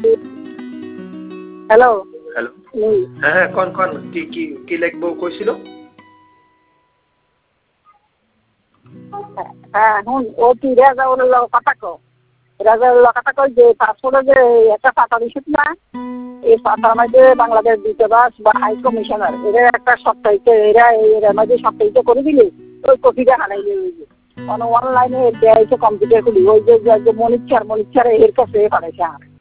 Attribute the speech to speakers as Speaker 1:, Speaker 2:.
Speaker 1: Hello.
Speaker 2: Hello.
Speaker 1: হুম।
Speaker 2: হ্যাঁ, হ্যাঁ, কন কি লিখবো কইছিল?
Speaker 1: হ্যাঁ, হুন ও কি রেজাউলের লগে কথা কও। রেজাউলের লগে কথা কই যে পাসপোর্টে যে একটা পাতা দিছিস না, এই পাতার মধ্যে বাংলাদেশ দূতাবাস বা হাই কমিশনার এরা একটা সপ্তাহিত এর মধ্যে সপ্তাহিত করে দিলে ওই কপিটা হারাই যাবে। অনলাইনে দেয় কম্পিউটার খুলি ওই যে মনিচ্ছার এর কাছে পাঠাইছে।